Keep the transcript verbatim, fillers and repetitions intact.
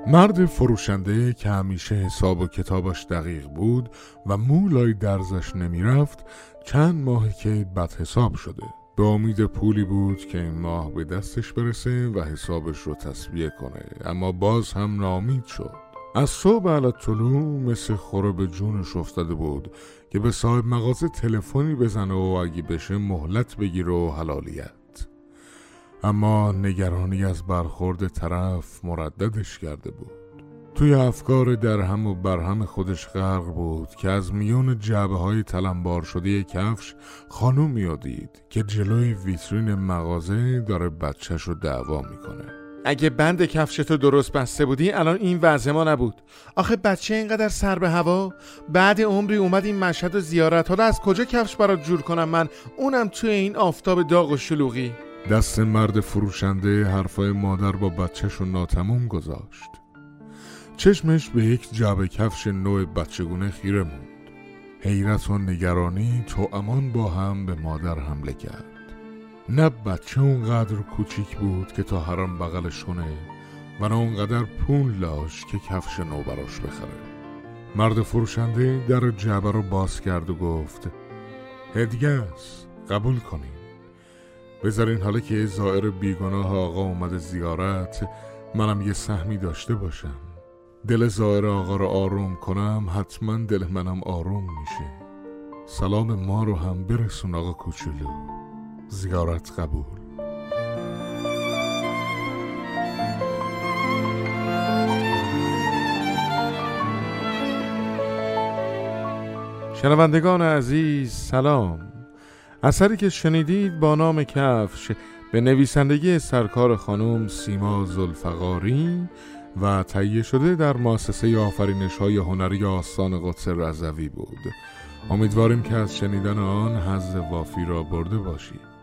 مرد فروشنده که همیشه حساب و کتابش دقیق بود و مولای درزش نمی رفت چند ماهی که بد حساب شده. به امید پولی بود که این ماه به دستش برسه و حسابش رو تسویه کنه، اما باز هم ناامید شد. از صبح علی طلوع مثل خوره به جونش افتاده بود که به صاحب مغازه تلفنی بزنه و اگه بشه مهلت بگیره و حلالیت. اما نگرانی از برخورد طرف مرددش کرده بود. توی افکار درهم و برهم خودش غرق بود که از میون جعبه های تلمبار شده کفش خانومی رو دید که جلوی ویترین مغازه داره بچهش رو دعوا میکنه. اگه بند کفشتو درست بسته بودی الان این وضع ما نبود. آخه بچه اینقدر سر به هوا، بعد عمری اومد این مشهد و زیارت، حالا از کجا کفش برات جور کنم من، اونم توی این آفتاب داغ و شلوغی؟ دست مرد فروشنده حرفای مادر با بچهش رو ناتمام گذاشت. چشمش به یک جعبه کفش نوع بچگونه خیره موند. حیرت و نگرانی توامان با هم به مادر حمله کرد. نه بچه اونقدر کوچیک بود که تا حرم بغلش کنه و نه اونقدر پول داشت که کفش نو براش بخره. مرد فروشنده در جعبه رو باز کرد و گفت هدیه است، قبول کنین. بذارین حالا که زائر بیگناه آقا اومده زیارت منم یه سهمی داشته باشم. دل زائر آقا رو آروم کنم حتما دل منم آروم میشه. سلام ما رو هم برسون آقا کوچولو. زیارت قبول. شنوندگان عزیز سلام. اثری که شنیدید با نام کفش به نویسندگی سرکار خانم سیما ذوالفقاری و تهیه شده در مؤسسه آفرینش‌های هنری آستان قدس رضوی بود. امیدواریم که از شنیدن آن حظ وافی را برده باشید.